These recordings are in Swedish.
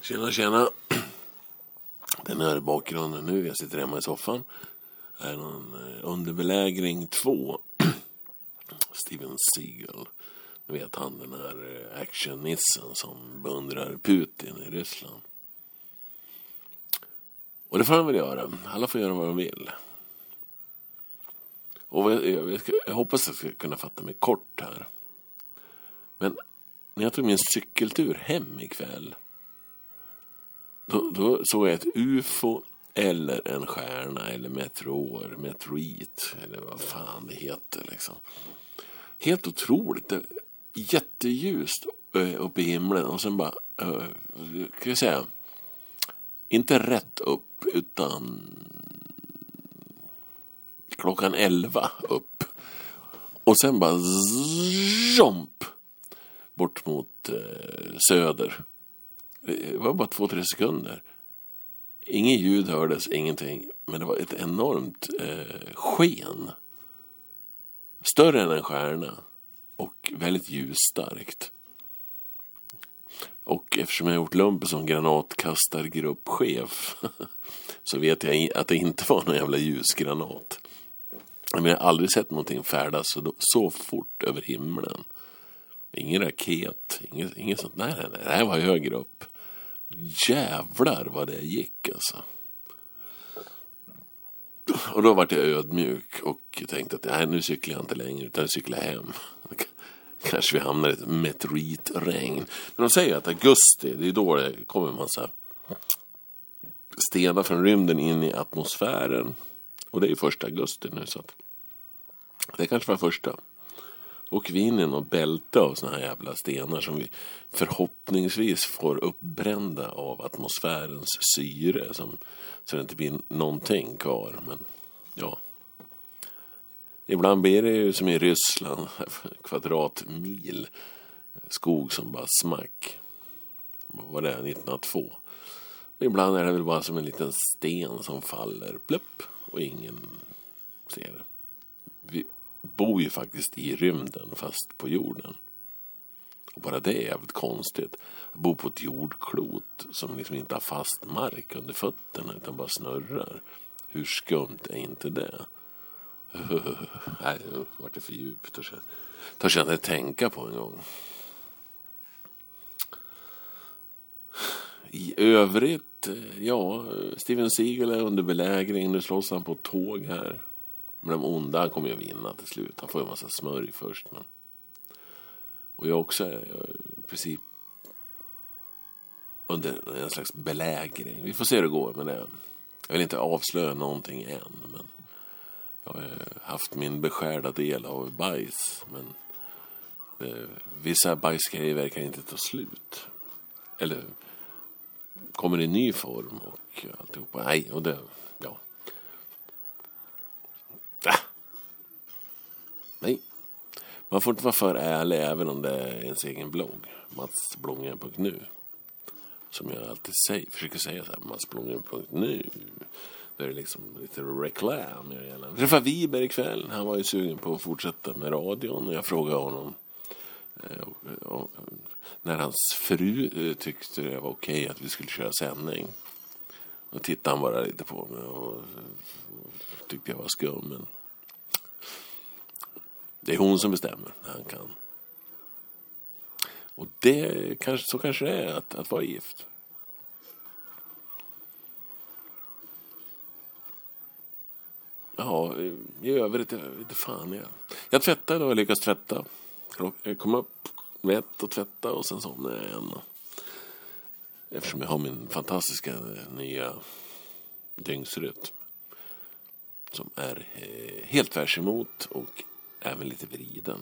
Tjena. Den här bakgrunden nu, jag sitter hemma i soffan, är någon Underbelägring 2. Steven Seagal. Du vet han, den här actionnissen som beundrar Putin i Ryssland. Och det får han väl göra. Alla får göra vad de vill. Och jag hoppas att jag ska kunna fatta mig kort här. Men när jag tog min cykeltur hem ikväll, då såg jag ett UFO eller en stjärna eller meteorit eller vad fan det heter liksom. Helt otroligt. Det jätteljust uppe i himlen och sen bara kan jag säga inte rätt upp utan klockan 11 upp och sen bara jomp bort mot söder. Det var bara 2-3 sekunder. Ingen ljud hördes, ingenting. Men det var ett enormt sken. Större än en stjärna. Och väldigt ljusstarkt. Och eftersom jag har gjort lumpen som granatkastargruppchef så vet jag att det inte var någon jävla ljusgranat. Men jag har aldrig sett någonting färdas så fort över himlen. Ingen raket, inget sånt. Nej, det här var högre upp. Jävlar vad det gick alltså. Och då var jag ödmjuk och tänkte att nu cyklar jag inte längre utan jag cyklar hem. Kanske vi hamnar i ett meteoritregn. Men de säger att augusti, det är då det kommer en massa stenar från rymden in i atmosfären. Och det är ju 1 augusti nu så att det kanske var första. Och vi in i något bälte av såna här jävla stenar som vi förhoppningsvis får uppbrända av atmosfärens syre så det inte blir någonting kvar. Men ja, ibland blir det ju som i Ryssland, kvadratmil skog som bara smack. Vad var det, 1902? Ibland är det väl bara som en liten sten som faller, plupp, och ingen ser det. Vi bor ju faktiskt i rymden fast på jorden. Och bara det är jävligt konstigt. Att bo på ett jordklot som liksom inte har fast mark under fötterna utan bara snurrar. Hur skumt är inte det? Nej, det var det för djupt. Törs jag inte tänka på en gång. I övrigt, ja, Steven Seagal är under belägring. Nu slåss han på tåg här. Men de onda, han kommer ju att vinna till slut. Han får ju en massa smörj först. Men... Och jag också är i princip under en slags belägring. Vi får se hur det går med det. Jag vill inte avslöja någonting än. Men jag har haft min beskärda del av bajs. Men vissa bajsgrejer verkar inte ta slut. Eller kommer i ny form och alltihopa. Nej, och det... Ja. Nej. Man får inte vara för ärlig även om det är ens egen blogg. matsbloggen.nu. Som jag alltid försöker säga så här. matsbloggen.nu. Då är det liksom lite reklam. Jag träffade Wiberg ikväll. Han var ju sugen på att fortsätta med radion. Och jag frågade honom när hans fru tyckte det var okej att vi skulle köra sändning. Och tittade han bara lite på mig och tyckte jag var skum. Men det är hon som bestämmer när han kan. Och det kanske det är att vara gift. Ja, i övrigt inte fan jag tvättade och jag lyckades tvätta. Jag kom upp med ett och tvätta och sen somnade jag igen. Eftersom jag har min fantastiska nya dygnsrytm som är helt tvärs emot och även lite vriden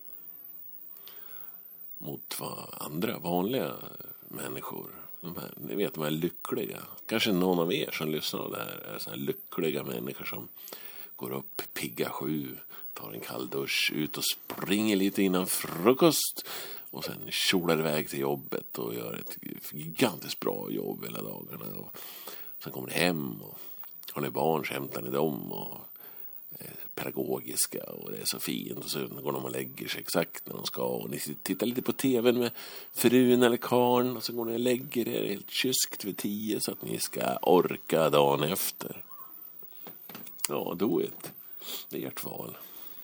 mot vad andra vanliga människor, ni vet, de är lyckliga. Kanske någon av er som lyssnar på det här är så här lyckliga människor som går upp pigga 7, tar en kall dusch, ut och springer lite innan frukost och sen kjolar iväg till jobbet och gör ett gigantiskt bra jobb hela dagarna. Och sen kommer ni hem och har ni barn så hämtar ni dem och pedagogiska och det är så fint, och så går de och lägger sig exakt när de ska, och ni tittar lite på tvn med frun eller karln, och så går ni och lägger er helt kyskt vid 10 så att ni ska orka dagen efter. Ja, do it. Det är ert val.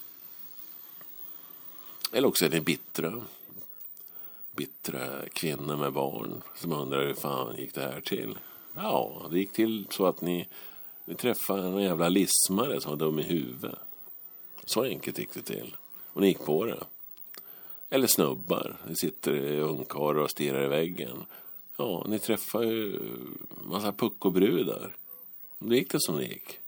Eller också är det bittra kvinnor med barn som undrar hur fan gick det här till. Ja, det gick till så att ni träffade en jävla lismare som var dum i huvudet. Så enkelt gick det till. Och ni gick på det. Eller snubbar. Ni sitter i ungkarlar och stirrar i väggen. Ja, ni träffar ju massa puckobrudar. Det gick det som det gick.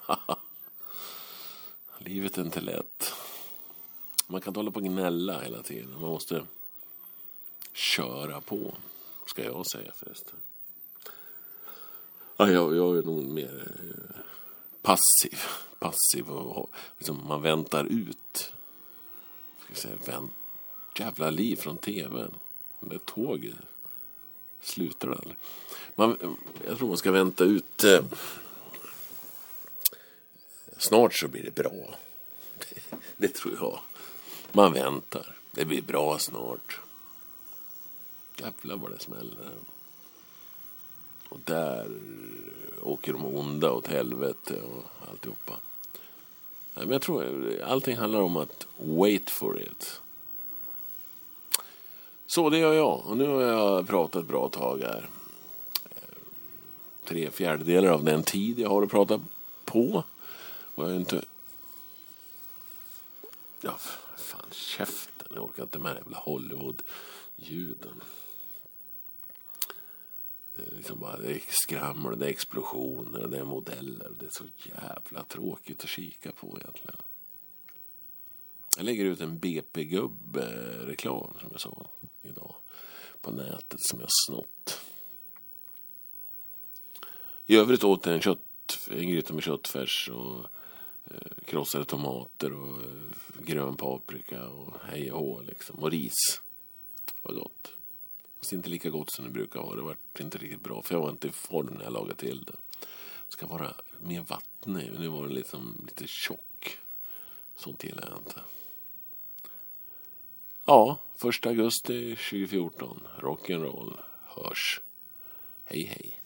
Livet är inte lätt. Man kan inte hålla på och gnälla hela tiden. Man måste köra på, ska jag säga förresten. Ja, jag är nog mer passiv och liksom man väntar ut. Ska säga, jävla liv från tvn. Det tåget slutar aldrig. Jag tror man ska vänta ut. Snart så blir det bra. Det tror jag. Man väntar. Det blir bra snart. Jävlar vad det smäller. Och där åker de onda åt helvete och alltihopa. Men jag tror allting handlar om att wait for it. Så det gör jag. Och nu har jag pratat bra tag här. 3/4 av den tid jag har att prata på. Och jag är inte... Ja, fan, käften. Jag orkar inte med jävla Hollywood-ljuden. Det är liksom bara, det är skrammel, det är explosioner, det är modeller. Det är så jävla tråkigt att kika på egentligen. Jag lägger ut en BP-gubb-reklam som jag sa idag på nätet som jag snott. I övrigt åt jag en gryta med köttfärs och krossade tomater och grön paprika och hej och hå liksom. Och ris. Det var gott. Fast inte lika gott som det brukar vara. Det var inte riktigt bra. För jag var inte i form när jag lagade till det. Det ska vara mer vatten i. Nu var den liksom lite tjock. Sånt gillar jag inte. Ja, 1 augusti 2014. Rock'n'roll hörs. Hej hej.